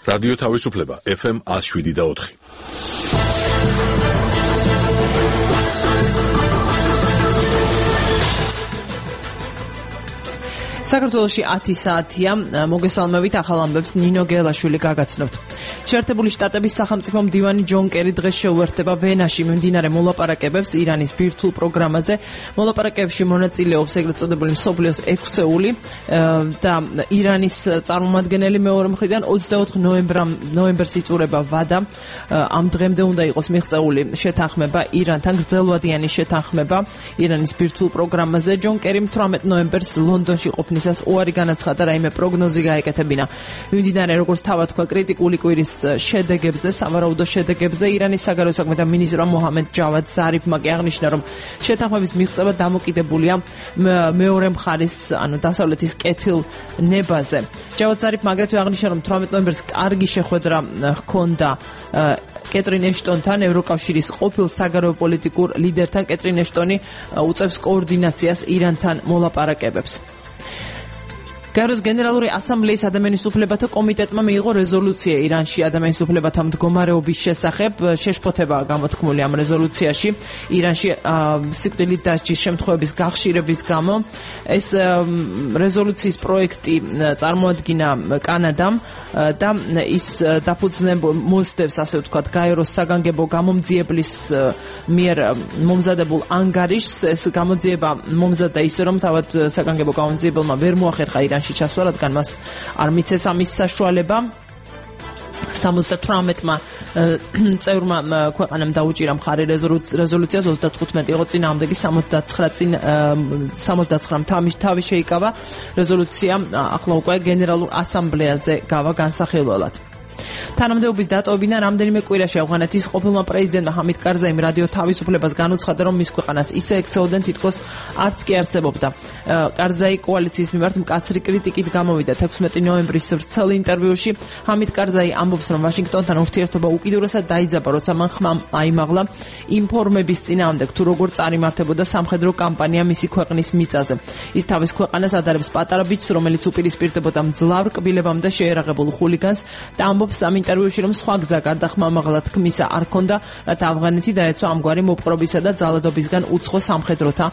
რადიო თავისუფლება FM 107.4. საქართველოში 10 საათია. მოგესალმებით, ახალ ამბებს ნინო გელაშვილი გაგაცნობთ. შეერთებული შტატების სახელმწიფო მდივანი ჯონ კერი დღეს შეუერთდება ვენაში მიმდინარე მოლაპარაკებებს ირანის ბირთვულ პროგრამაზე. მოლაპარაკებებში მონაწილეობს ეგრეთ წოდებული მსოფლიოს 6-ეული და ირანის წარმომადგენელი მეორე მხრიდან 24 ნოემბერს იწურება ვადა. ამ დღემდე უნდა იყოს მიღწეული შეთანხმება ირანთან, გრძელვადიანი შეთანხმება ირანის ბირთვულ პროგრამაზე. ჯონ კერიმ 18 ნოემბერს ლონდონში ყოფნისას უარი განაცხადა, რაიმე პროგნოზი გაეკეთებინა. მიმდინარე, როგორც თავად თქვა, კრიტიკული კვირის შედეგებზე, სავარაუდო შედეგებზე, ირანის საგარეო საქმეთა მინისტრმა მოჰამედ ჯავად ზარიფმა კი აღნიშნა, რომ შეთანხმების მიღწევა დამოკიდებულია მეორე მხარის, ანუ დასავლეთის კეთილნებაზე. ჯავად ზარიფმა აგრეთვე აღნიშნა, რომ 18 ნოემბერს კარგი შეხვედრა ჰქონდა კეტრინ ეშტონთან, ევროკავშირის ყოფილ საგარეო პოლიტიკურ ლიდერთან. კეტრინ ეშტონი უწევს კოორდინაციას ირანთან მოლაპარაკებებს. გაეროს გენერალური ასამბლეის ადამიანის უფლებათა კომიტეტმა მიიღო რეზოლუცია ირანში ადამიანის უფლებათა მდგომარეობის შესახებ. შეშფოთება გამოთქმული ამ რეზოლუციაში ირანში სიკვდილით დასჯის შემთხვევების გახშირების გამო. ეს რეზოლუციის პროექტი წარმოადგინა კანადამ და ის მოსდევს, ასე ვთქვათ, გაეროს საგანგებო გამომძიებლის მიერ მომზადებულ ანგარიშს. ეს გამოძიება მომზადდა ისე, რომ თავად საგანგებო გამომძიებელმა ვერ მოახერხა ირანში ჩასვლა, რადგან მას არ მიცეს ამის საშუალება. 78-მა წევრმა ქვეყანამ დაუჭირა მხარი რეზოლუციას, 35 იყო წინააღმდეგი, 79 თავი შეიკავა. რეზოლუცია ახლა უკვე გენერალურ ასამბლეაზე გავა განსახილველად. თანამდებობის დატოვებიდან რამდენიმე კვირაში ავღანეთის ყოფილმა პრეზიდენტმა ჰამიდ კარზაიმ რადიო თავისუფლებას განუცხადა, რომ მის ქვეყანას ისე ექცეოდნენ, თითქოს არც კი არსებობდა. კარზაი კოალიციის მიმართ მკაცრი კრიტიკით გამოვიდა. 16 ნოემბრის ვრცელ ინტერვიუში ჰამიდ კარზაი ამბობს, რომ ვაშინგტონთან ურთიერთობა უკიდურესად დაიძაბა, როცა მან ხმა აიმაღლა ინფორმების წინააღმდეგ, თუ როგორ წარიმართებოდა სამხედრო კამპანია მისი ქვეყნის მიწაზე. ის თავის ქვეყანას ადარებს პატარა ბიჭს, რომელიც უპირისპირდებოდა მძლავრ კბილებამდე შეერაღებულ ხულიგანს და ამბობს ამ ინტერვიუში, რომ სხვა გზა გარდა ხმამაღლა თქმისა არ ქონდა, რათა ავღანეთი დაეცვა ამგვარი მოპყრობისა და ძალადობისგან უცხო სამხედროთა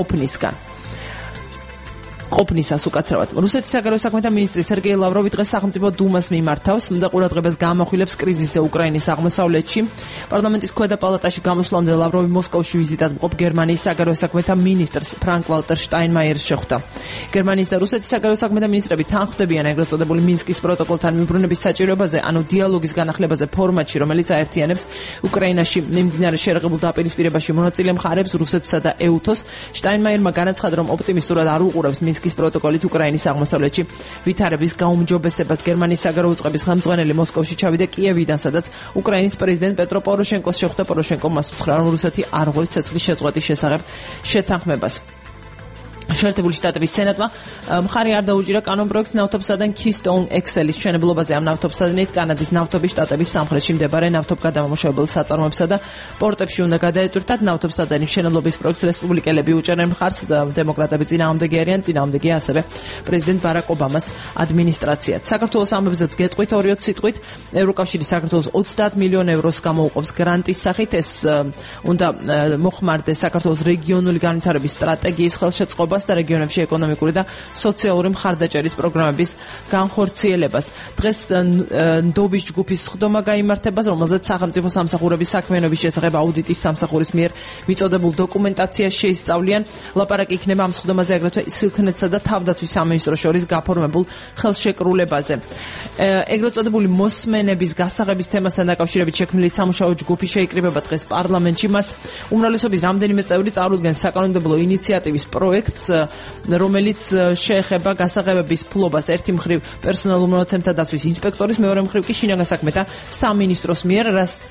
ყოფნისას უკაცრავად. რუსეთის საგარეო საქმეთა მინისტრი სერგეი ლავროვი დღეს სახელმწიფო დუმას მიმართავს და ყურადღებას გაამახვილებს კრიზისზე უკრაინის აღმოსავლეთში. პარლამენტის ქვედა პალატაში გამოსვლამდე ლავროვი მოსკოვში ვიზიტად მყოფ გერმანიის საგარეო საქმეთა მინისტრს ფრანკ ვალტერ შტაინმაიერს შეხვდა. გერმანიის და რუსეთის საგარეო საქმეთა მინისტრები თან ხვდებიან ეგრეთ წოდებული მინსკის პროტოკოლთან მიბრუნების საჭიროებაზე, ანუ დიალოგის განახლებაზე ფორმატში, რომელიც აერთიანებს უკრაინაში მიმდინარე შერღებულ დაპირისპირებაში მონაწილე მხარებს, რუსეთსა და ეუთოს. შტაინმაიერმა განაცხადა, რომ ოპტიმისტურად არ უყურებს მინსკის პროტოკოლით უკრაინის აღმოსავლეთში ვითარების გაუმჯობესებას. გერმანიის საგარეო უწყების ხელმძღვანელი მოსკოვში ჩავიდა კიევიდან, სადაც უკრაინის პრეზიდენტ პეტრო პოროშენკოს შეხვდა. პოროშენკომ მას უთხრა, რომ რუსეთი არ ღვევს ცეცხლის შეწყვეტის შესახებ შეთანხმებას. შეერთებული შტატების სენატმა მხარი არ დაუჭირა კანონპროექტს ნავთობსადენ Keystone XL-ის მშენებლობაზე. ამ ნავთობსადენით კანადის ნავთობის შტატების სამხრეთში მდებარე ნავთობგადამამუშავებელ საწარმოებსა და პორტებში უნდა გადაეტვირთათ. ნავთობსადენის მშენებლობის პროექტს რესპუბლიკელები უჭერენ მხარს, დემოკრატები წინააღმდეგი არიან, წინააღმდეგია ასევე პრეზიდენტ ბარაკ ობამას ადმინისტრაციაც. საქართველოს ამბებზეც გეტყვით 2 სიტყვით. ევროკავშირი საქართველოს 30 მილიონ ევროს გამოუყოფს გრანტის სახით. ეს უნდა მოხმარდეს საქართველოს რეგიონული განვითარების სტრატეგიის ხელშეწყობა და რეგიონებში ეკონომიკური და სოციალური მხარდაჭერის პროგრამების განხორციელებას. დღეს ნდობის ჯგუფის სხდომა გაიმართება, რომელზეც სახელმწიფო სამსახურების საქმიანობის შესახებ აუდიტის სამსახურის მიერ მიწოდებულ დოკუმენტაციას შეისწავლიან. ლაპარაკი იქნება ამ სხდომაზე აგრეთვე სილქნეთსა და თავდაცვის სამინისტროს შორის გაფორმებულ ხელშეკრულებაზე. ეგრეთ წოდებული მოსმენების გასაღების თემასთან დაკავშირებით შექმნილი სამუშაო ჯგუფი შეიკრიბება დღეს პარლამენტში. მას უმრავლესობის რამდენიმე წევრი წარუდგენს საკანონმდებლო ინიციატივის პროექტს, რომელიც შეეხება გასაღებების ფლობას. ერთი მხრივ პერსონალურ მონაცემთა დაცვის ინსპექტორის, მეორე მხრივ კი შინაგან საქმეთა სამინისტროს მიერ,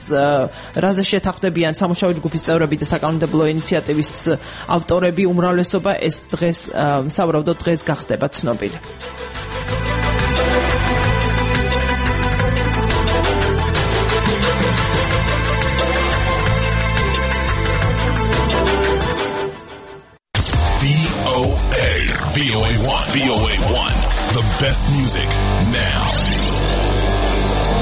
რაზე შეთანხმდებიან სამუშაო ჯგუფის წევრები და საკანონმდებლო ინიციატივის ავტორები. უმრავლესობა ეს დღეს სავარაუდოდ დღეს გახდება ცნობილი. VOA 1. The best music now.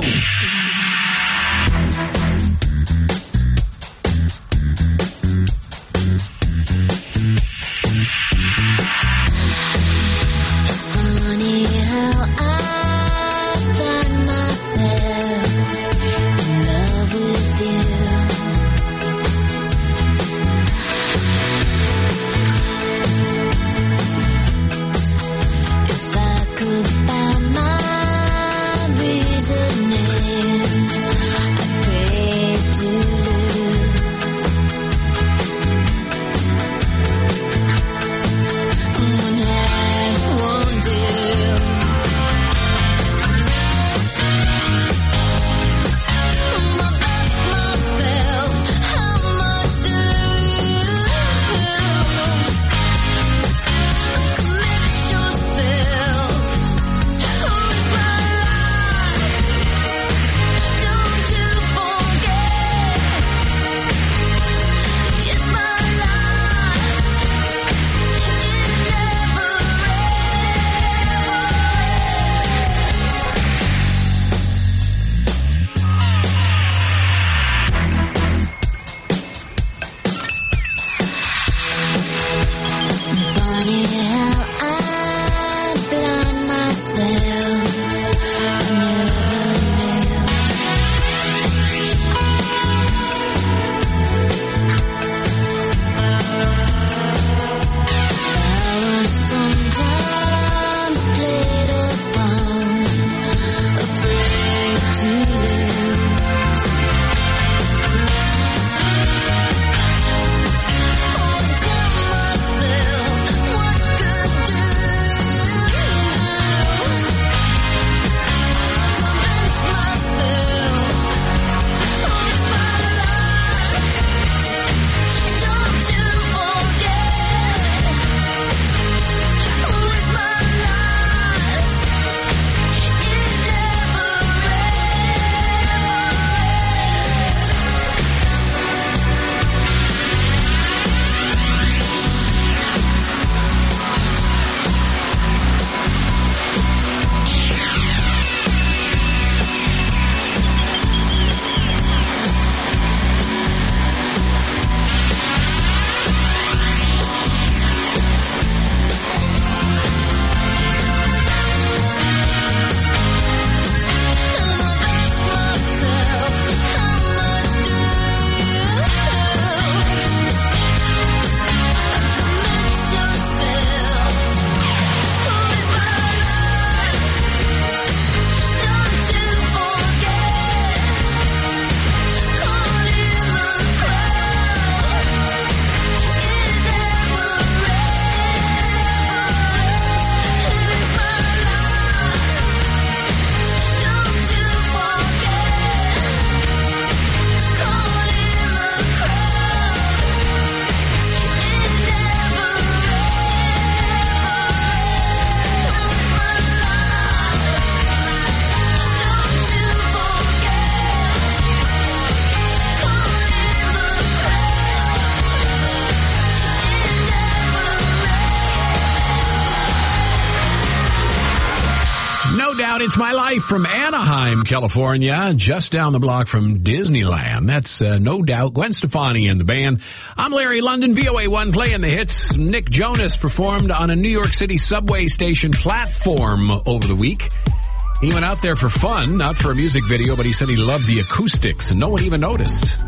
It's My Life from Anaheim, California, just down the block from Disneyland. That's No Doubt, Gwen Stefani and the band. I'm Larry London, VOA1 playing the hits. Nick Jonas performed on a New York City subway station platform over the week. He went out there for fun, not for a music video, but he said he loved the acoustics, and no one even noticed.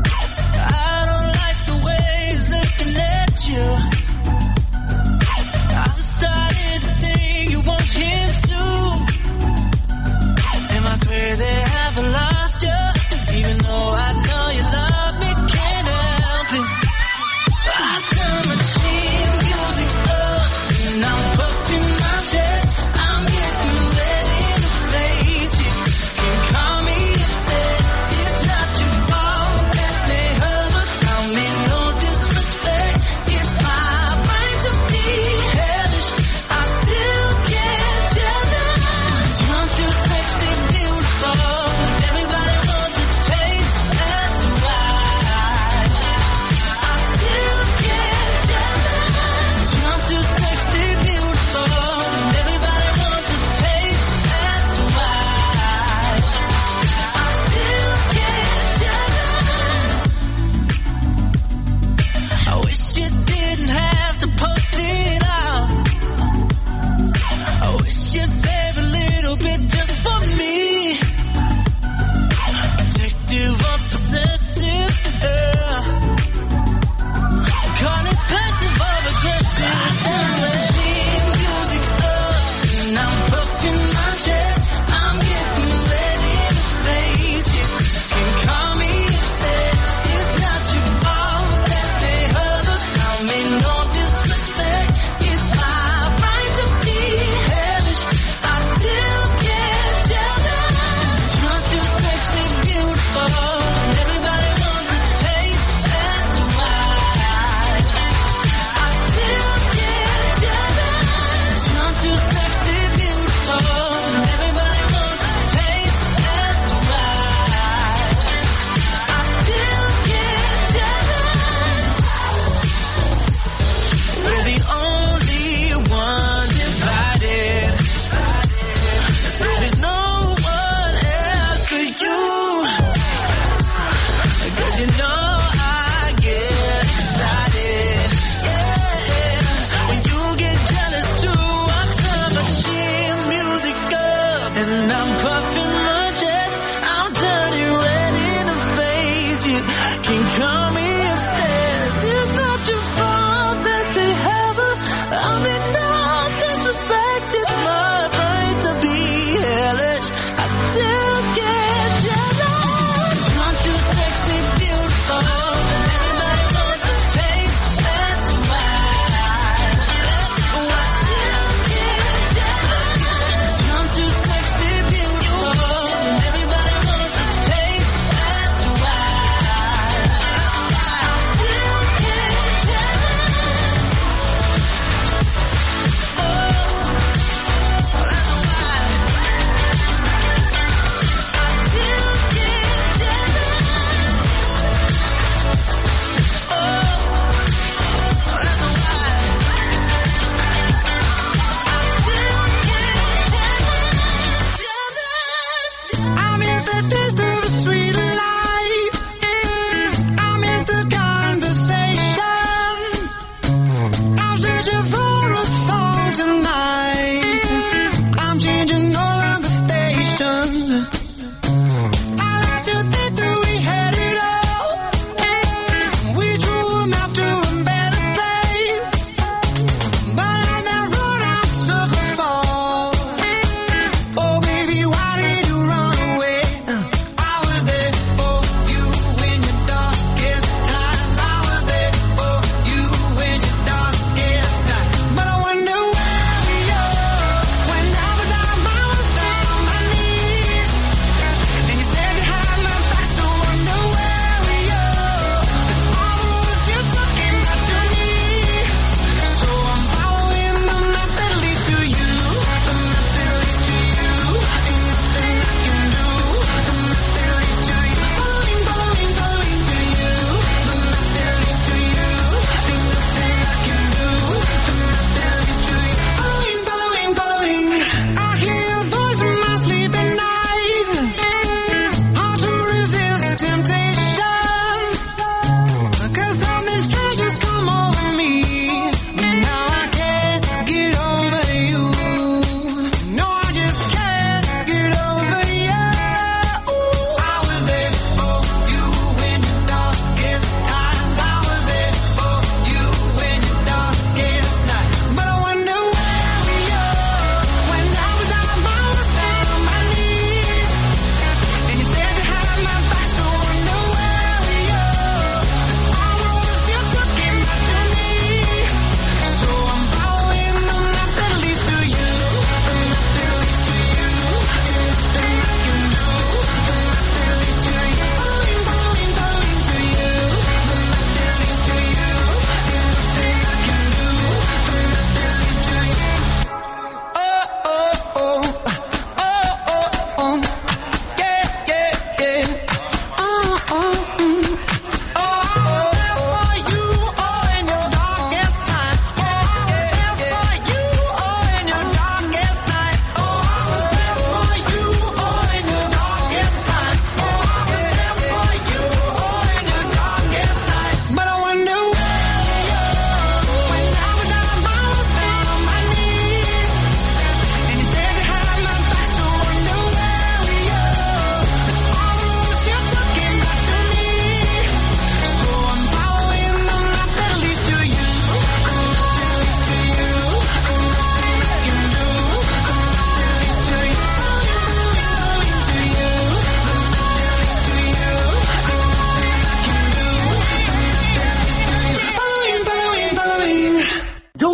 I don't like the way he's looking at you. I'm starting to think you want him too. Am I crazy? Have I lost you? Even though I know you love me, can't help it. I turn my cheap music up, and I'm puffing my chest. I'm getting ready to face it. Can call me obsessed. It's not your fault that wish you didn't have to post it out. I wish you'd save a little bit just for me. Addictive or possessive, call it passive or aggressive. Music up, and I'm puffing my chest. I'm getting ready to face it. Can call me obsessed. It's not your fault that they heard about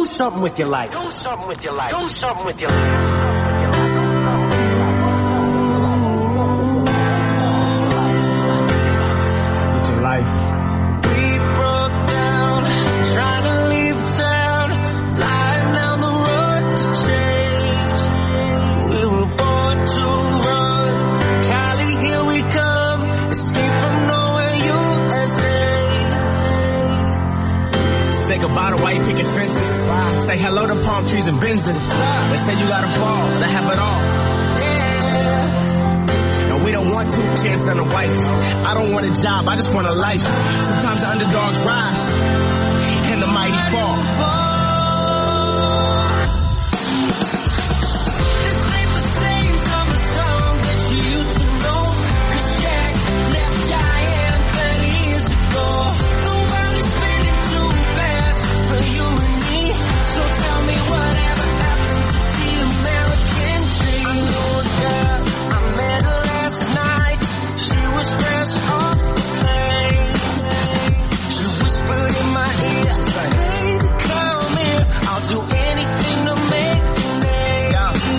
Do something with your life. Do something with your life. Do something with your life. With your life. We broke down, trying to leave town, flying down the road to change. We were born to run. Cali, here we come. Escape from nowhere, USA. Say goodbye to white picket fences. Say hello to palm trees and Benzes. They say you gotta fall to have it all. Yeah. And we don't want 2 kids and a wife. I don't want a job, I just want a life. Sometimes the underdogs rise and the mighty fall. This ain't the same summer song that you used to know. 'Cause Jack left Diane 30 years ago. The world is spinning too fast for you and me. So tell me whatever happened to the American dream. I know a girl, I met her last night. She was fresh off the plane. She whispered in my ear, baby, come here. I'll do anything to make you name.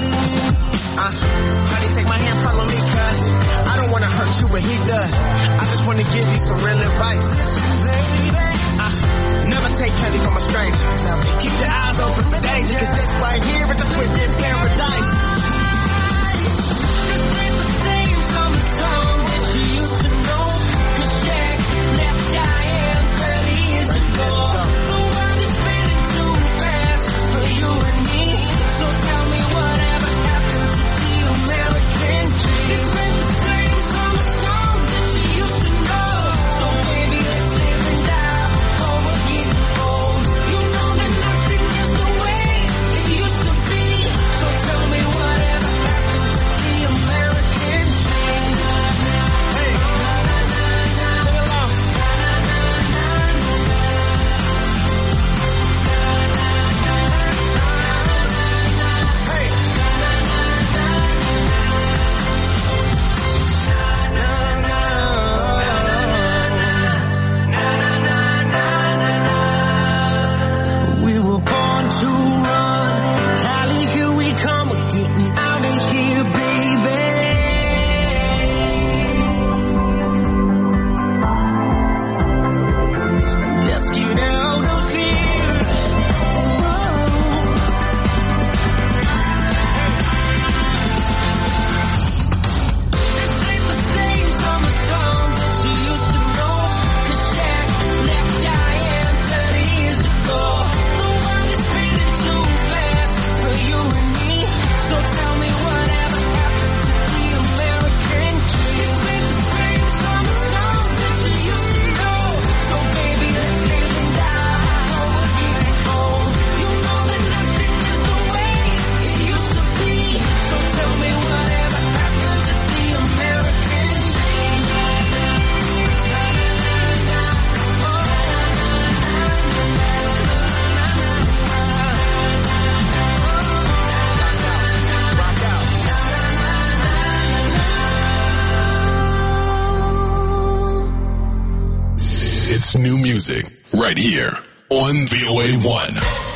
Honey, take my hand, follow me, cuz I don't wanna hurt you when he does. I just wanna give you some real advice. Never take candy from a stranger. Keep your eyes open for danger, 'cause this right here is the twisted paradise. This ain't the same summer song that you used to know. 'Cause Jack left Diane 30 years ago. The world is spinning too fast for you and me. So tell me whatever happened to the American dream. This ain't the same summer song that you used to know. So baby, let's live and die before we're getting old. You know that nothing is the way it used to be. So tell me whatever happened to the American dream. Hey, sing along. Hey. We were born to run. Cali, here we come. We're getting out of here, baby. Let's get out of here. This ain't the same summer song that you used to know. 'Cause Jack left Diane 30 years ago. The world is spinning too fast for you and me. So tell me whatever happened to the American dream. This ain't the same summer song that you used to know. So baby, let's live and die before we're getting old. You know that nothing is the way it used to be. So tell me whatever happened to the American dream. It's new music right here on VOA1.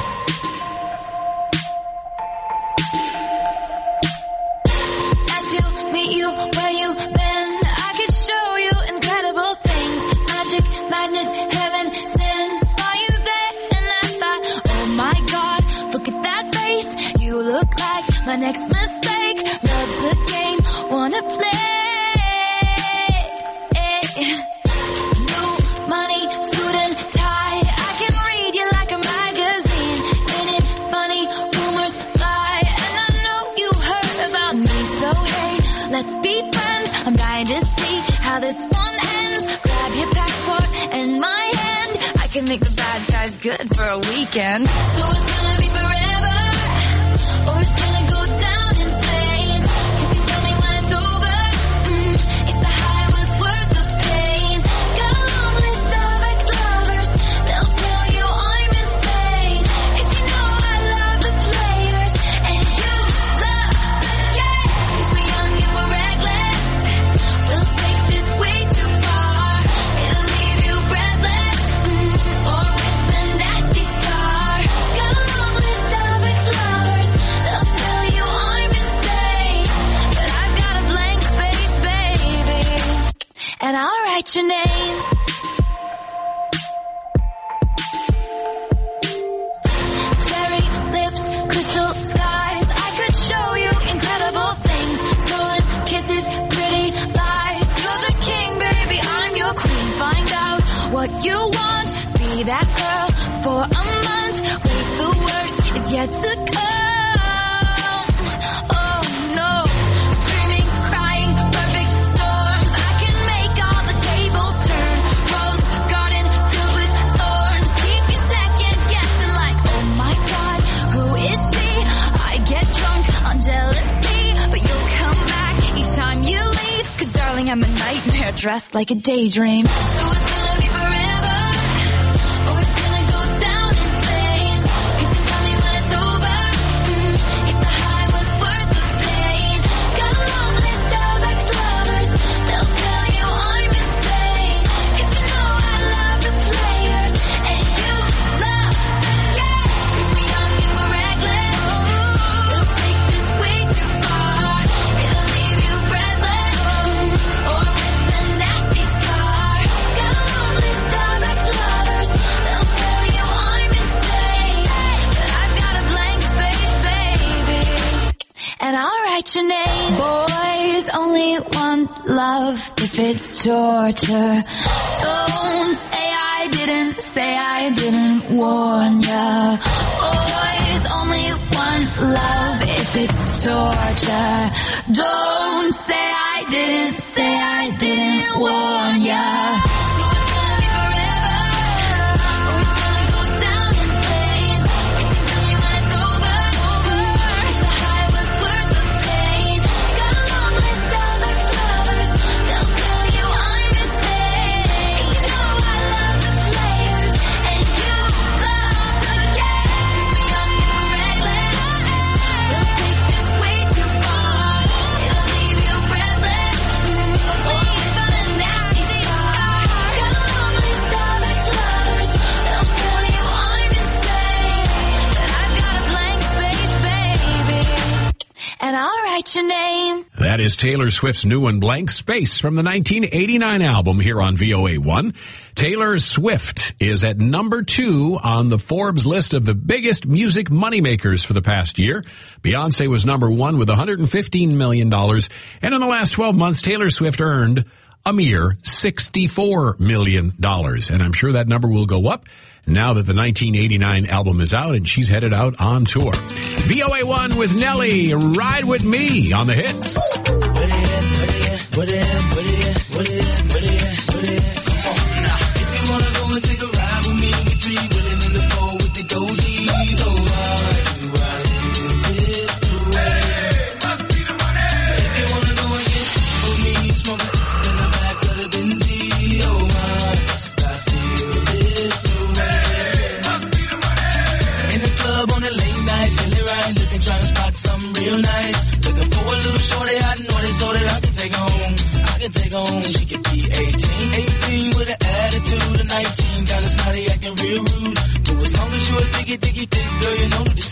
Asked to meet you where you've been. I could show you incredible things. Magic, madness, heaven, sin. Saw you there and I thought, oh my God, look at that face. You look like my next mistake. Love's a game, wanna play. New money, suit and tie. I can read you like a magazine. Ain't it funny? Rumors fly, and I know you heard about me. So hey, let's be friends. I'm dying to see how this one ends. Grab your passport and my hand. I can make the bad guys good for a weekend. So it's gonna be forever, or it's gonna go down in flames. You can tell me when it's over, if the high was worth the pain. Got a long list of ex-lovers, they'll tell you I'm insane. 'Cause you know I love the players, and you love the game. 'Cause we're young and we're reckless, we'll take this way too far. It'll leave you breathless, or with a nasty scar. Got a long that girl for a month. Wait, the worst is yet to come. Oh no, screaming, crying, perfect storms. I can make all the tables turn. Rose garden filled with thorns. Keep you second guessing like, oh my God, who is she? I get drunk on jealousy, but you'll come back each time you leave. 'Cause darling, I'm a nightmare dressed like a daydream. So it's gonna be forever, or it's gonna go down in flames. You can tell me when it's over, if the high was worth the pain. Got a long list of ex-lovers, they'll tell you I'm insane. 'Cause you know I love the players, and you love the game. 'Cause we're young and we're reckless, we'll take this way too far. It'll leave you breathless, or with a nasty scar. Got a long list of ex-lovers, they'll tell you I'm insane. But I've got a blank space, baby, and I'll write your name. Boys only want love if it's torture. Don't say I didn't warn ya. Boys only want love if it's torture. Don't say I didn't warn ya. So it's gonna be forever, or it's gonna go down in flames. You can tell me when it's over, if the high was worth the pain. Got a long list of ex-lovers, they'll tell you I'm insane. You know I love the players, and you love the game. 'Cause we're young and we're reckless, we'll take this way too far. It'll leave you breathless, or with a nasty scar. Got a long list of ex-lovers, they'll tell you I'm insane. But I've got a blank space, baby, and I'll write your name. That is Taylor Swift's new one, Blank Space, from the 1989 album here on VOA1. Taylor Swift is at number 2 on the Forbes list of the biggest music moneymakers for the past year. Beyonce was number 1 with $115 million. And in the last 12 months, Taylor Swift earned a mere $64 million. And I'm sure that number will go up now that the 1989 album is out and she's headed out on tour. VOA1 with Nelly, Ride With Me on the hits. Real nice, looking for a little shorty, I know this so that I can take home. She could be 18 with an attitude of 19, kinda snotty, acting real rude. But as long as you a thick girl, you know this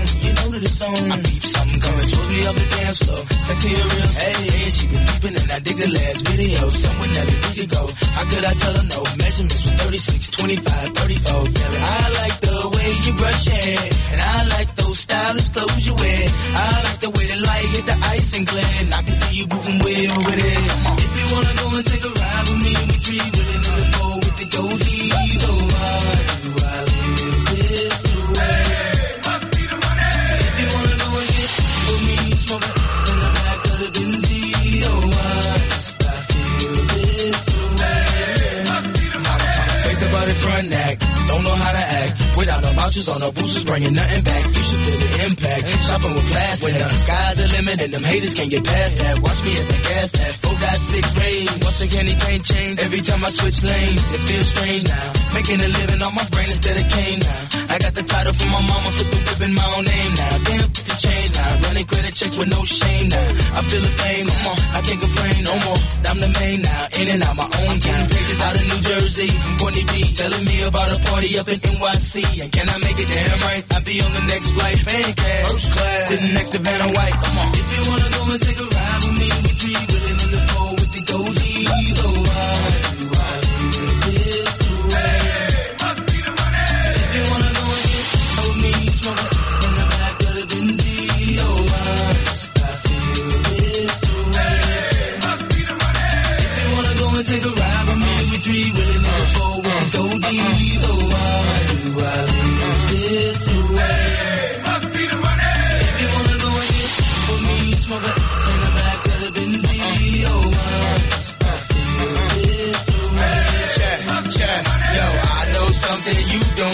song. I peep something coming towards me up the dance floor. Sexy and real, hey, she been peeping and I dig the last video. Somewhere Nelly, we could go. How could I tell her no? Measurements was 36, 25, 34. Yeah, I like the way you brush your hair, and I like those stylish clothes you wear. I like the way the light hit the ice and glare, and I can see you moving way over there. If you wanna go and take a ride with me, we three willing in the four with the dozies. Oh, why do I live this way? Must be the money. If you wanna go and get with me, smoking in the back of the Benzie. Oh, why must I feel this way? Must be the money. Face about it front neck, don't know how to act. Without no vouchers or no boosters, bringing nothing back. You should feel the impact. Shopping with plastic. When the sky's the limit and them haters can't get past that. Watch me as I gas that. 4.6 range. Once again, anything change. Every time I switch lanes, it feels strange now. Making a living on my brain instead of cane now. I got the title from my mama, flip the whip in my own name now. Damn, put the change now. Running credit checks with no shame now. I feel the fame, come on, I can't complain no more. I'm the main now, in and out my own town. Pages out of New Jersey, from Courtney B, telling me about a party up in NYC. And can I make it damn right? I'll be on the next flight, paying cash, first class, sitting next to Vanna White. Come on, if you wanna go and take a ride with me, we three willing in the four with the dozies. Oh, why do I live this way? Must be the money. If you wanna go and get with me, smoking in the back of the Benzie. Oh, why must I feel this way? Must be the money. If you wanna go and take a ride with me, we three willing in the four with the dozies. Oh, why?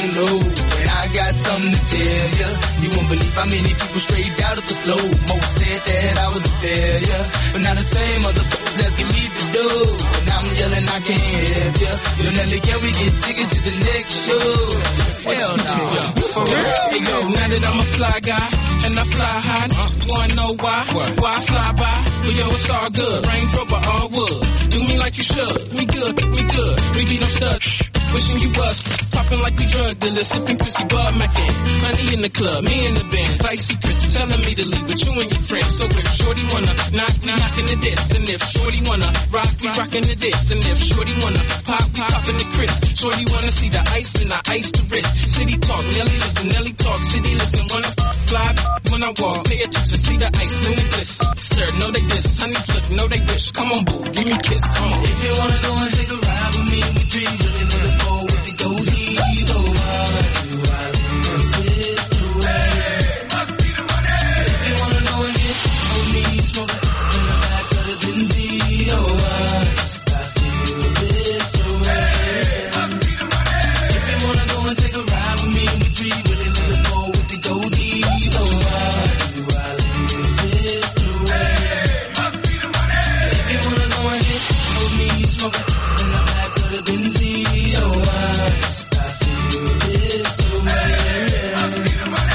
know. And I got something to tell ya. You won't believe how many people straight out of the flow. Most said that I was a failure, but now the same motherfuckers asking me to do. And I'm yelling I can't help ya. Yo, Nelly, can we get tickets to the next show? Hell no. For real? Hey, yo, now that I'm a fly guy and I fly high, wanna know why? Why I fly by? Well, yo, it's all good. Range Rover, all wood. Do me like you should. We good, we good. We be no stud. Wishing you was popping like we drug dealers, sipping Chrissy Bud Mackin. Money in the club, me in the bands, icy crystal telling me to leave with you and your friends. So if Shorty wanna knock, we knockin' the diss, and if Shorty wanna rock, we rockin' the diss, and if Shorty wanna pop, we poppin' the crisp. Shorty wanna see the ice and I ice the wrist. City talk, Nelly listen, Nelly talk, city listen. Wanna fly when I walk, pay attention, see the ice and the bliss. Stir, know they diss, honey flick, know they wish. Come on, boo, give me a kiss, come on. If you wanna go and take a ride with me, we dream, really know the flow with the goatees. Oh, why do I live this way? Must be the money. If you wanna know and get on me, smoke in the back of the Benzie. Oh, why must I feel this way? Must be the money. If you wanna go and take a ride with me, we dream, really know the flow with the goatees. Oh, why do I live this way? Must be the money. If you wanna go and get on me, smoke in the back of the Benzie. Oh, why must I feel this way? Must be the money.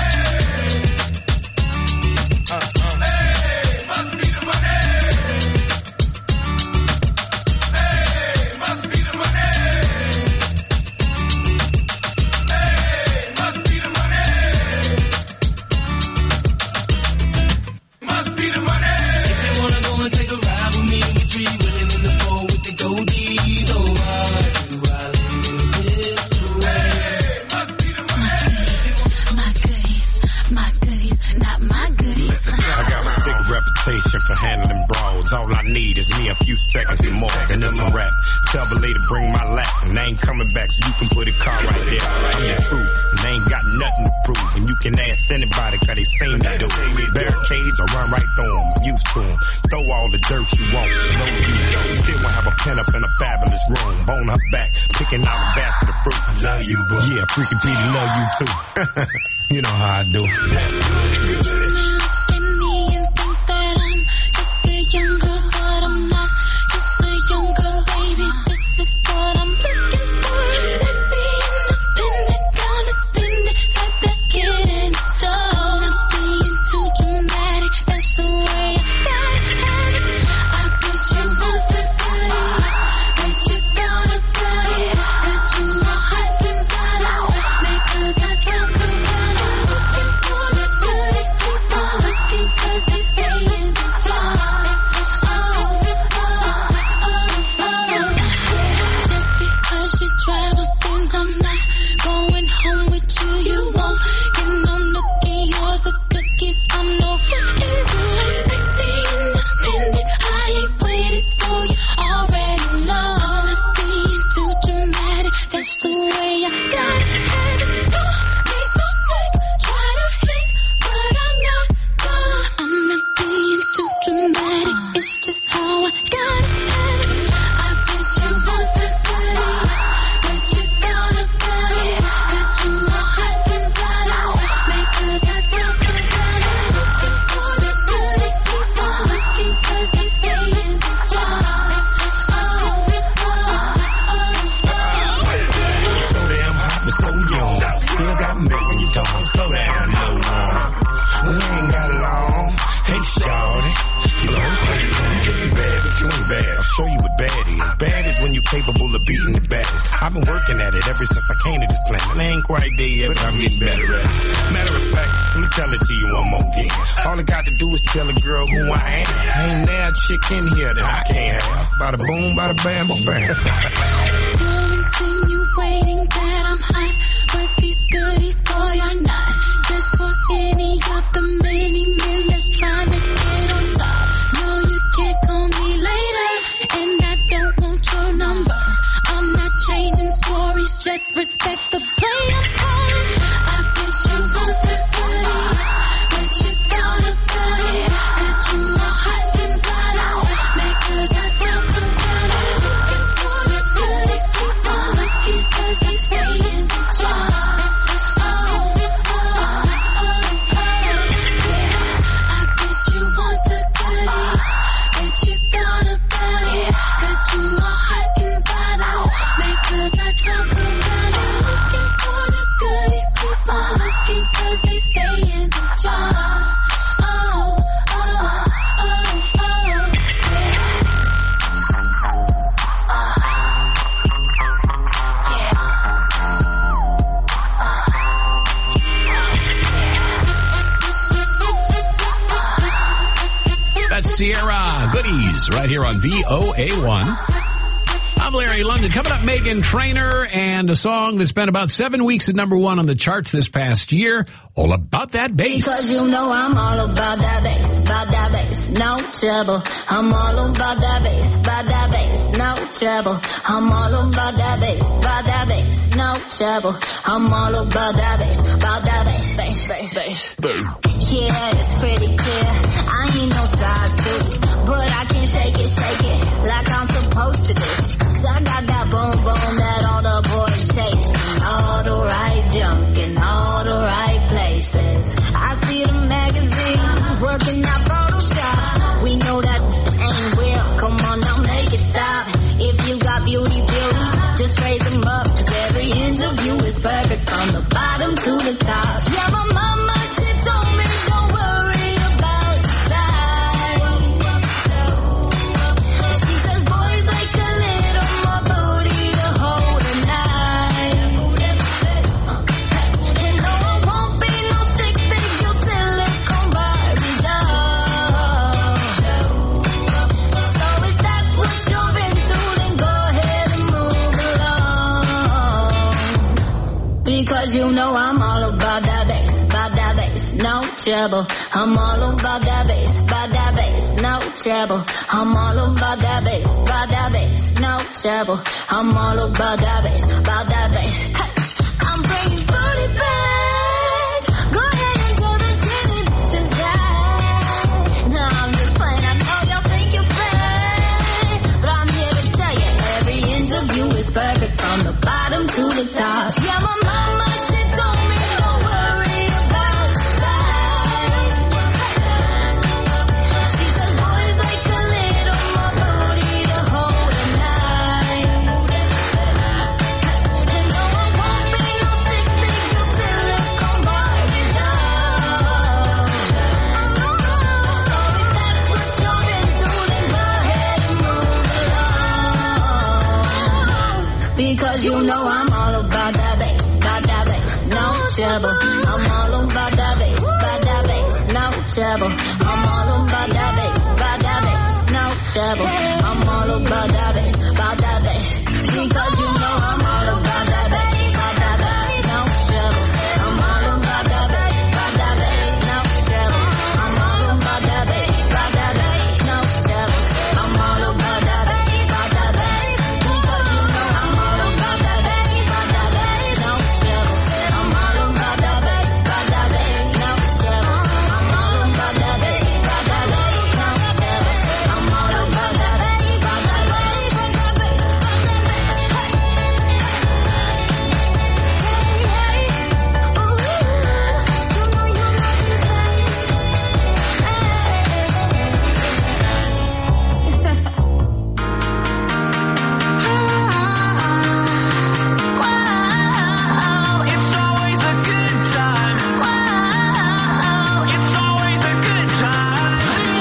Hey, must be the money. Hey, must be the money. Hey, must be the money. Must be the money. If you wanna go and take a ride with me, we dream, willing in the floor with the goldies. Oh, why do I live this way? Must be the money. My goodies, not my goodies. I got a sick reputation for handling brawls. All I need is me a few seconds and more, and it's a rap. Tell the lady bring my lap, and they ain't coming back, so you can put a car right there. I'm the truth, and they ain't got nothing to prove. And you can ask anybody, cause they seem to do. Barricades, I run right through them, used to them. Throw all the dirt you want, no use. Still won't have a pen up in a fabulous room. Bone her back, picking out a basket of fruit. I love you, boo. Yeah, freaking Petey love you too. You know how I do. You may look at me and think that I'm just a young girl, but I'm not just a young girl, baby. This is what I'm looking for. Sexy, independent, gonna spend it, type that's getting stoned. Not being too dramatic, that's the way I gotta have it. I put you on the body, but you gotta got it. Got you all hot and bothered, because I talk around it. Looking for the goodies, keep on looking, cause they stay in the jar. Just because you travel things, I'm not going home with you. You won't get no nookie, you're the cookies, I'm no rookie. I'm sexy, independent, I ain't waited, so you already know. I'm not being too dramatic, that's the way I gotta have it. No need no fake, try to hate, but I'm not done. I'm not being too dramatic, it's just how I gotta have it. I bet you want the goodies, but you gotta got it. Got you all hot and bothered, because I talk around it. Looking for the goodies, keep on looking, cause they stay in the jar. So damn hot, but so young. Still got me making you talk. Slow down, no one. We ain't got long. Hey, shawty. You know, you think you bad, but you ain't bad. I'll show you what bad is. Bad is when you're capable of beating the baddest. I've been working at it ever since I came to this planet. I ain't quite there yet, but I'm getting better at it. Matter of fact, let me tell it to you one more again. All I got to do is tell a girl who I am. Ain't there a chick in here that I can't have. Bada boom, bada bam, bam. You're insinuating that I'm hot, but these goodies, boy, are not. Just for any of the many men that's trying to get on top. No, you can't call me later, and I don't want your number. I'm not changing stories, just respect the play I'm calling. I bet you want the goodies, but you gotta got it. Got you all hot and bothered, because I talk around it. Looking for the goodies, Sierra. Goodies right here on VOA1. I'm Larry London. Coming up, Meghan Trainor and a song that's been about 7 weeks at #1 on the charts this past year. All about that bass. Because you know I'm all about that bass, no trouble. I'm all about that bass, no trouble. I'm all about that bass, no trouble. I'm all about that bass, bass. Yeah, it's pretty clear. I ain't no size 2, but I can shake it like I'm supposed to do. Cause I got that boom boom that all the boys chase. All the right junk in all the right places. I see the magazines working out Photoshop. We know that ain't real. Come on now, make it stop. If you got beauty, just raise them up. Cause every inch of you is perfect from the bottom to the top. Yeah, my mama, she told me don't worry about your size. She says boys like a little more booty to hold a knife. And no, I won't be no stick figure silicone Barbie doll. So if that's what you're into, then go ahead and move along. Because you know I'm all about that bass, no trouble. I'm all about that bass, no trouble. I'm all about that bass, no trouble. I'm all about that bass. Hey, I'm bringing booty back. Go ahead and tell them skinny bitches that. No, I'm just playing. I know y'all think you're fat, but I'm here to tell you every inch of you is perfect from the bottom to the top. Yeah, my mama, she told me don't worry about your size. She says boys like a little more booty to hold a knife. And no, I won't be no stick figure silicone Barbie doll. So if that's what you're into, then go ahead and move along. Because you know I'm all about that bass, no trouble. I'm all about that bass, no trouble. I'm all about that bass, no trouble. I'm all about that bass, because you know I'm all about that bass, no trouble. I'm all about that bass, no trouble. I'm all about that bass, no trouble. I'm all about that bass, because you know I'm all about that bass, no trouble. I'm all about that bass, no trouble. I'm all about that bass, no trouble. I'm all about that bass, It's always a good time. It's always a good time.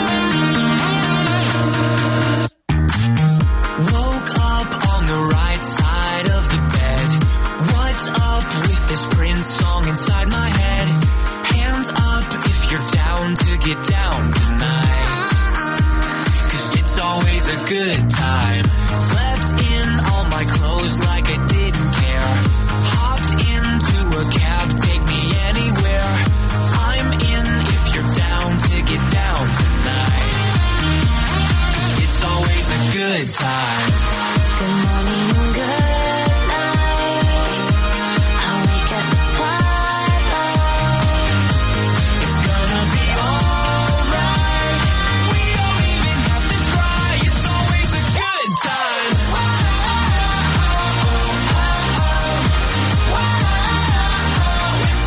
Woke up on the right side of the bed. What's up with this Prince song inside my head? Hands up if you're down to get down tonight. Cause it's always a good time. Slept in all my clothes like I didn't care. Hopped into a cab, take me anywhere. I'm in if you're down to get down tonight. It's always a good time. Good morning and good night. I wake at the twilight. It's gonna be alright. We don't even have to try. It's always a good time. It's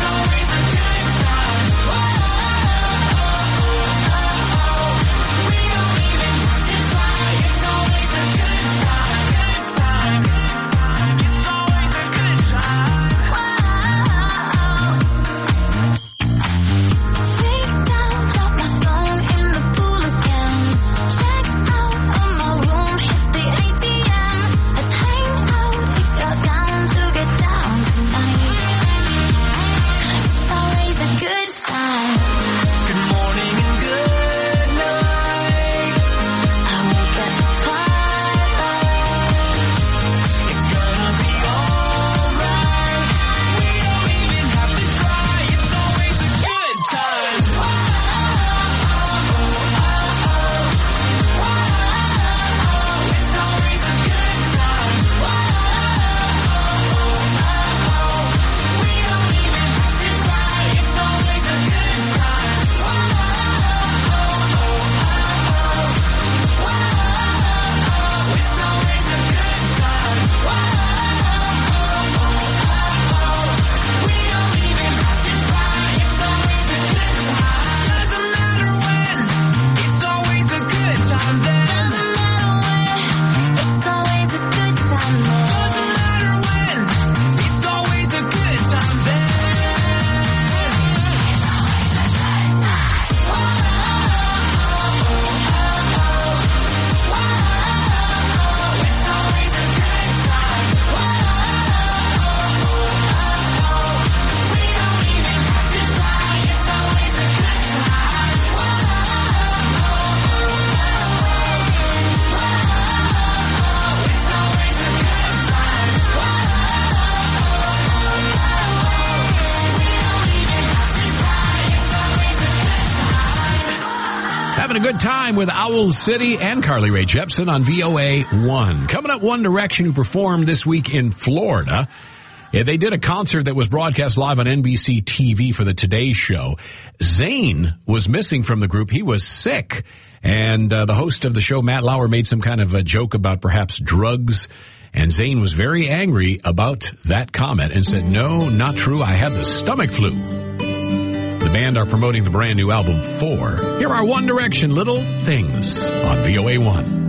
having a good time with Owl City and Carly Rae Jepsen on VOA 1. Coming up, One Direction, who performed this week in Florida. Yeah, they did a concert that was broadcast live on NBC TV for the Today Show. Zayn was missing from the group. He was sick. And the host of the show, Matt Lauer, made some kind of a joke about perhaps drugs. And Zayn was very angry about that comment and said, "No, not true. I had the stomach flu." The band are promoting the brand new album 4. Here are One Direction, Little Things on VOA 1.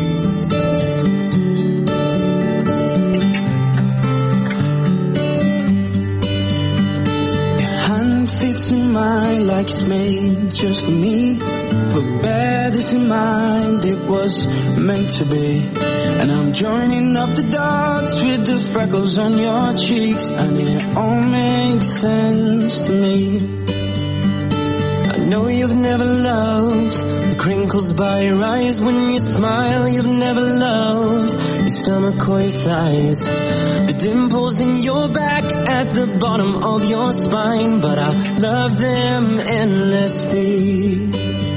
Fits in mine like it's made just for me. But bear this in mind, it was meant to be. And I'm joining up the dots with the freckles on your cheeks, and it all makes sense to me. I know you've never loved the crinkles by your eyes when you smile. You've never loved your stomach or your thighs, the dimples in your back at the bottom of your spine. But I love them endlessly.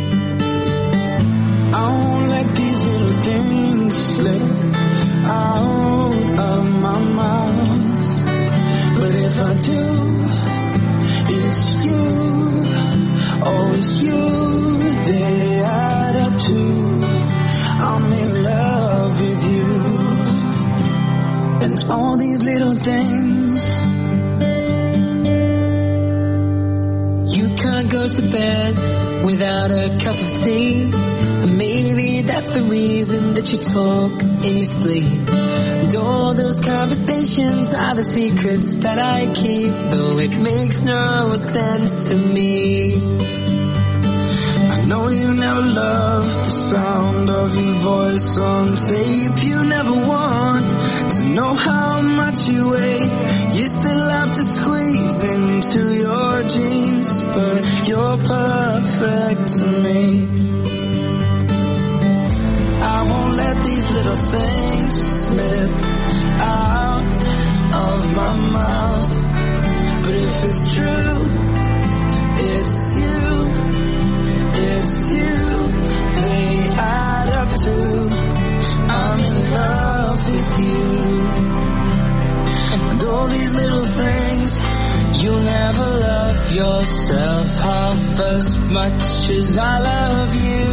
I won't let these little things slip out of my mouth. But if I do, it's you. Oh, it's you. They add up to I'm in love with you. And all these little things. You can't go to bed without a cup of tea. And maybe that's the reason that you talk in your sleep. And all those conversations are the secrets that I keep, though it makes no sense to me. I know you never loved the sound of your voice on tape. You never want to know how much you weigh. You still have to squeeze into your jeans, but you're perfect to me. I won't let these little things slip out of my mouth. But if it's true, it's you. It's you, they add up to I'm in love with you. And all these little things. You'll never love yourself half as much as I love you.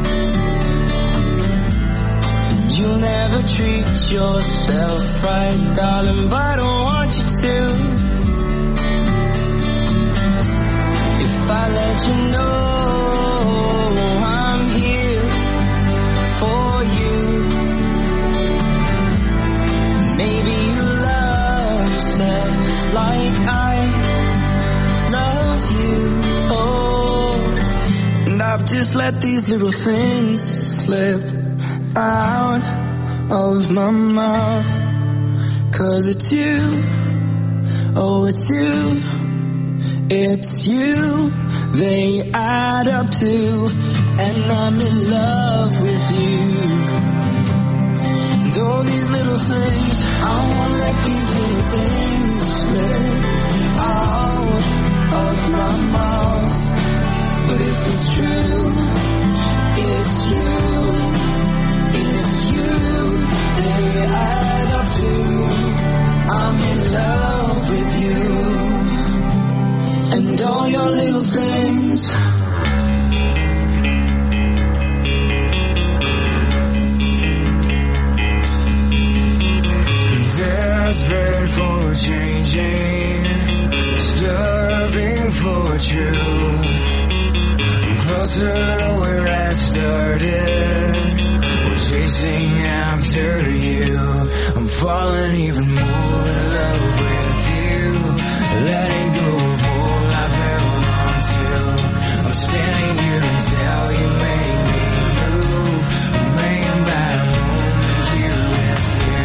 And you'll never treat yourself right, darling, but I don't want you to. If I let you know maybe you love yourself like I love you. Oh, and I've just let these little things slip out of my mouth. 'Cause it's you, oh it's you, it's you. They add up to, and I'm in love with you. And all these little things, I won't let these little things slip out of my mouth. But if it's true, it's you, they add up to, I'm in love with you. And all your little things. Desperate for changing, starving for truth. I'm closer to where I started. I'm chasing after you. I'm falling even more in love with you. Letting go of all I've held on to. I'm standing here until you make me move. I'm laying by a moment here with you.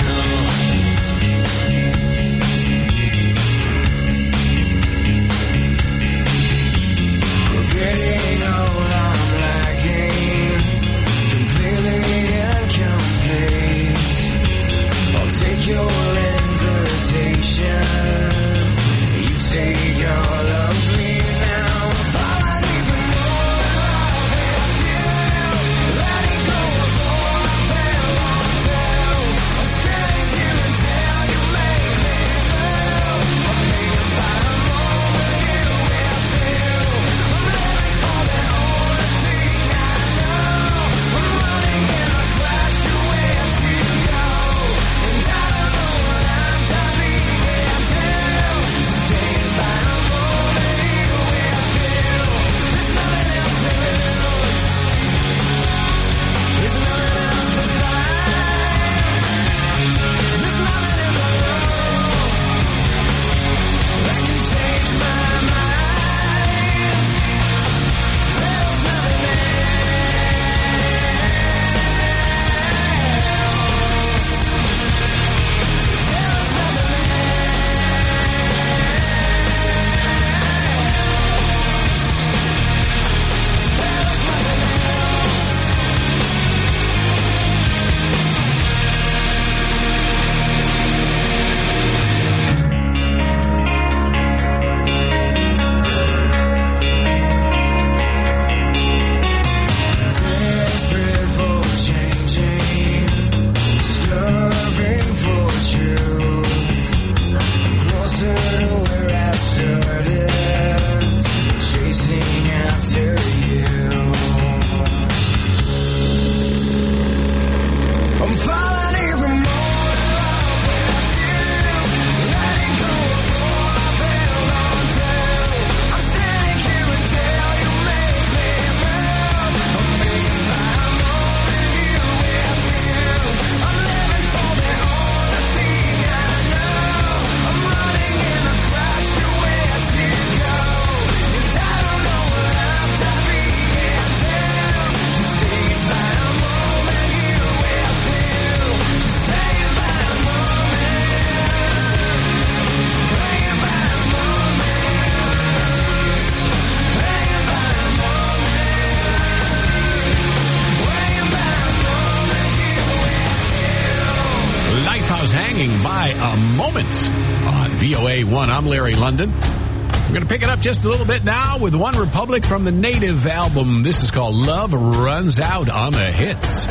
Forgetting all I'm lacking, completely incomplete. I'll take your invitation. You take Moments on VOA1. I'm Larry London. We're going to pick it up just a little bit now with One Republic from the Native album. This is called Love Runs Out on the Hits.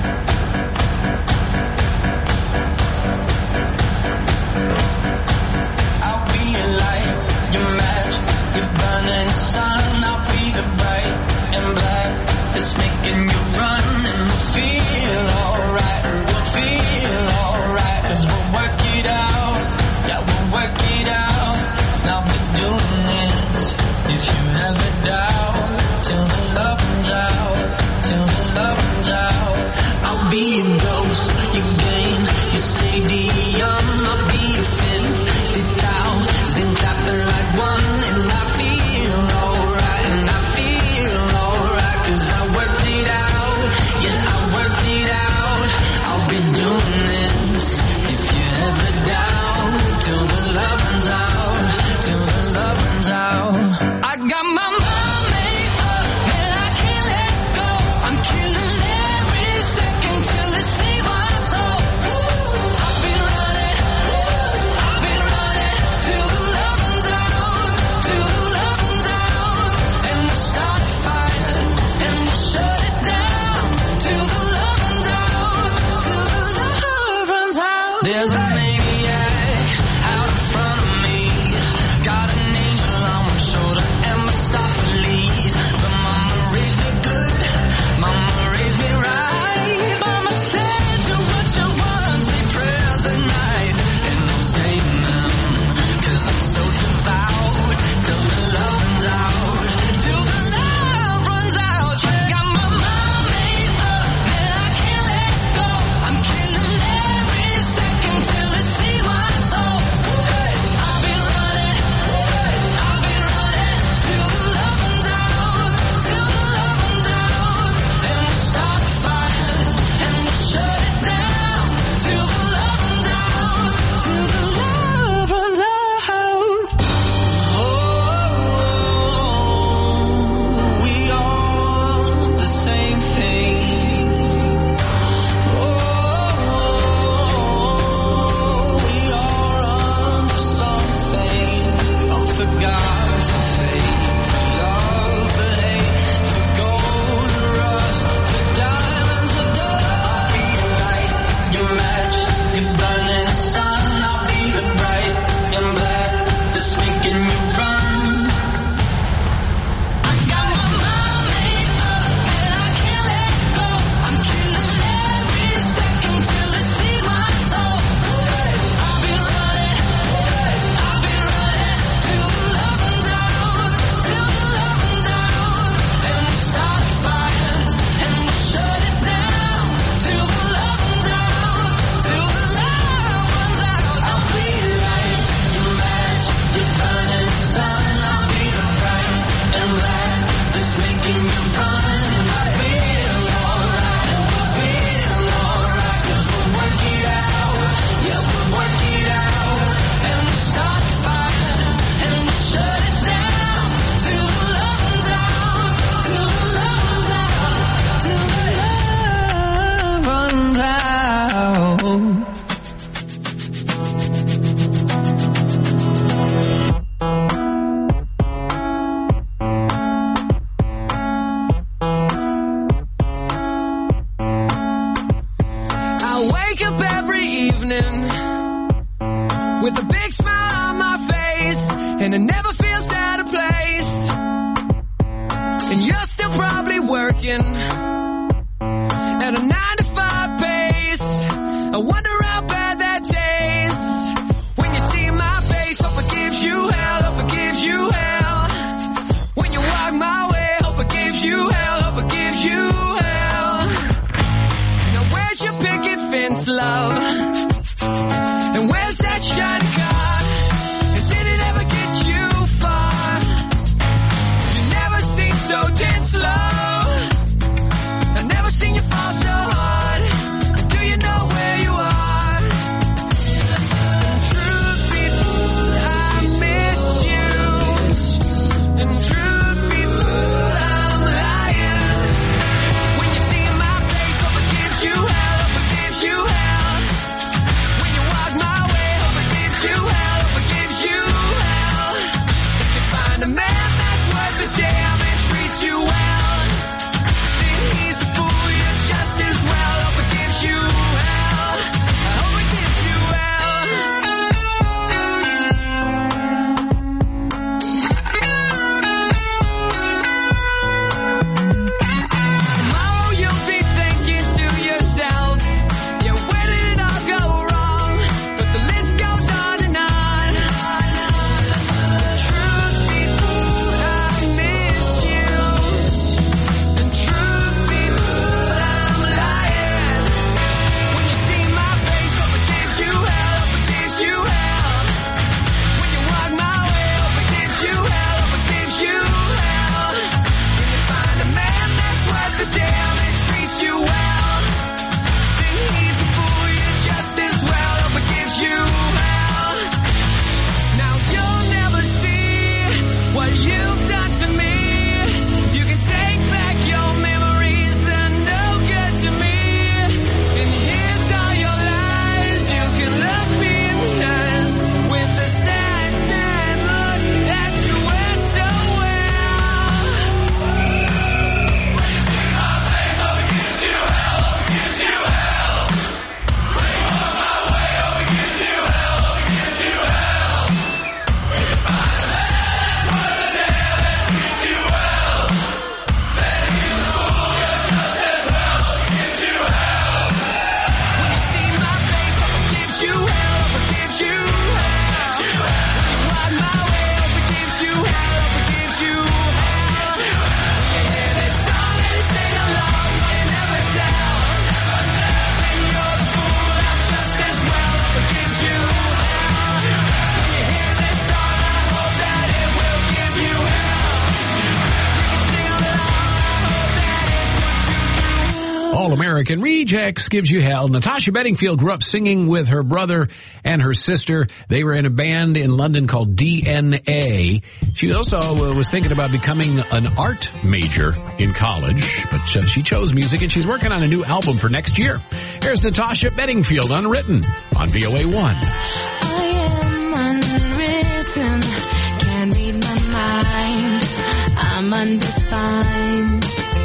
I'll be your light, your match, your burning sun. I'll be the bright and black that's making you run, and we'll feel alright. We'll feel alright, 'cause we'll work it out. Yeah, we'll work it out. And I'll be doing this if you ever doubt, till the love runs out, till the love runs out. I'll be your ghost, your game, your stadium. I'll be your fin, 50,000 clapping like one, and I feel alright, and I feel alright, 'cause I worked it out, yeah, I worked it out. I'll be doing this if you ever doubt, till the love runs out, till the love runs out. I got my mind made up and I can't let go. I'm killing every second till it sings my soul. I've been running till the love runs out, till the love runs out. And we'll start a fire and we'll shut it down till the love runs out, till the love runs out. There's a maniac out in front of me, got an angel on my shoulder and Mephistopheles. But mama raised me good, mama raised me right. Mama said do what you want, say prayers at night, and I'm saying them 'cause I'm so devout, till the love runs out, till the love runs out. Yeah, got my mind made up and I can't let go. I'm killing every second till it sees my soul. Hey, I've been running till the love runs out, till the love runs out. And we'll start a fire and we'll shut it down till the love runs out, till the love runs out. Oh, we all the same thing. Oh, we all run for something. All for God, for faith, for love, for hate, for gold and rust, for diamonds, for dust. I'll be your light, your match, your burning sun. I'll be the bright and black that's making you run. I got my mind made up and I can't let go. I'm killing every second till it sees my soul. I've been running till the love runs out, till the love runs out. And we'll start a fire and we'll shut it down till the love runs out, till the love runs out. I'll be your light, your match, your burning sun. I'll be the bright and black that's making you run. And I feel alright, and we feel alright, 'cause we'll work it out, yeah, we'll work it out. And we'll start a fire and we'll shut it down till the love runs out, till the love runs out, till the love runs out. I wake up every evening with a big smile on my face, and it never feels out of place. And you're still probably working at a 9-to-5 pace. I wonder how bad that tastes when you see my face. Hope it gives you hell, hope it gives you hell. When you walk my way, hope it gives you hell, hope it gives you hell. Now where's your picket fence, love? And where's that shiny car? And did it ever get you far? You never seem so dead slow. I've never seen you fall so hard. And do you know where you are? American Rejects gives you hell. Natasha Bedingfield grew up singing with her brother and her sister. They were in a band in London called DNA. She also was thinking about becoming an art major in college, but she chose music, and she's working on a new album for next year. Here's Natasha Bedingfield, Unwritten, on VOA1. I am unwritten, can't read my mind, I'm undefined.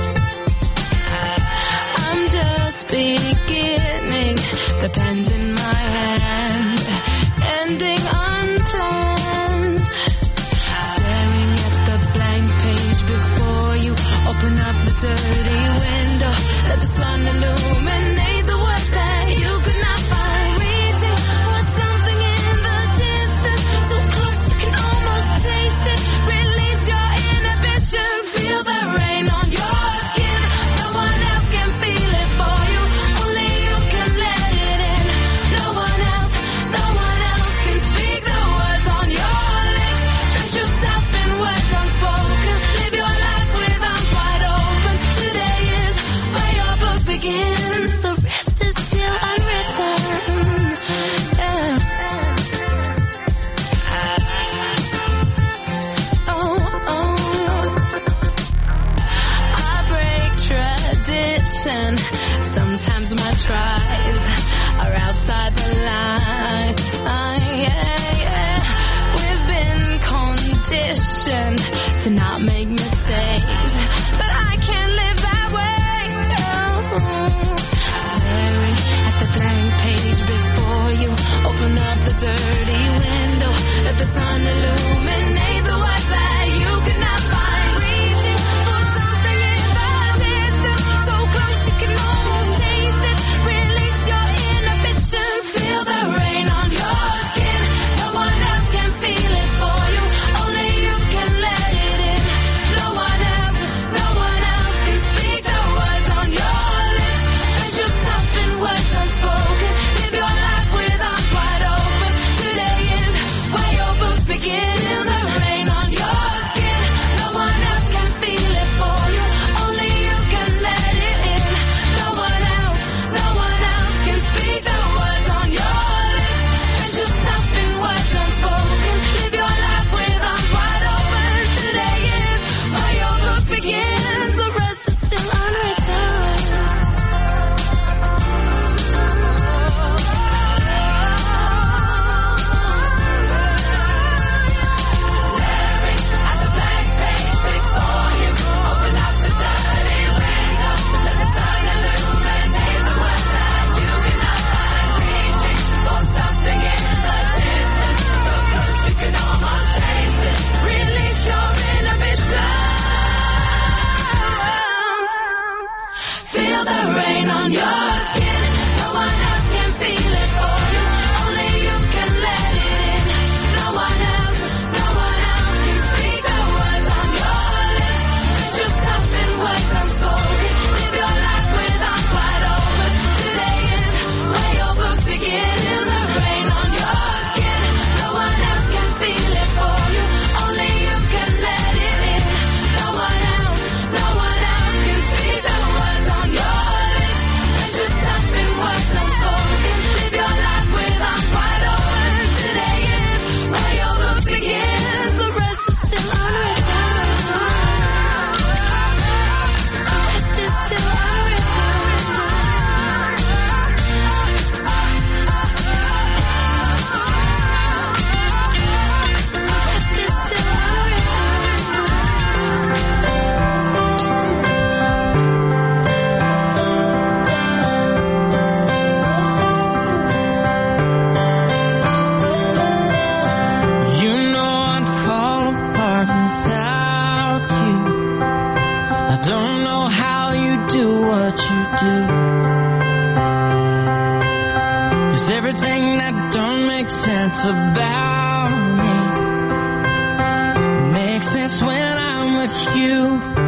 I'm just beginning, the pen's in my hand, ending unplanned. Staring at the blank page before you, open up the dirty window, let the sun illuminate the words that you could not find. Reaching for something in the distance, so close you can almost taste it. Release your inhibitions, feel the rain on your skin. No one else can feel it for you, only you can let it in. No one else can speak the words on your lips. Drench yourself in words unspoken, live your life with arms wide open. Today is where your book begins, the rest is still unwritten. Yeah. I break tradition, sometimes my tries are outside the line. We've been conditioned to not make mistakes, but I can't live that way. Staring at the blank page before you, open up the dirty window, let the sun illuminate the words that you could not find. Reaching for something in the distance, so close you can almost taste it. Release your inhibitions, feel the rain on your skin. No one else can feel it for you, only you can let it in. No one else can speak the words on your lips. Drench yourself in words unspoken, live your life with arms wide open. Today is where your book begins. Feel the rain on your skin. No one else can feel it for you, only you can let it in. No one else can speak the words on your lips. Drench yourself in words unspoken, live your life with arms wide open. Today is where your book begins, the rest is still unwritten. Staring at the blank page before you, open up the dirty window, let the sun illuminate the words that you cannot find. Reaching for something in the distance, so close you can almost taste it. Release your inhibitions, feel the rain on your skin. No one else can feel it for you, only you can let it in. No one else can speak the words on your lips. Drench yourself in words unspoken, live your life with arms wide open. Today is where your book begins. Feel the rain on your skin. No one else can feel it for you, only you can let it in. No one else can speak the words on your lips. Drench yourself in words unspoken, live your life with arms wide open. Today is where your book begins, the rest is still unwritten. The rest is still unwritten. The rest is still You know I'd fall apart without you. I don't know how you do what you do. 'Cause everything that don't make sense about me makes sense when I'm with you.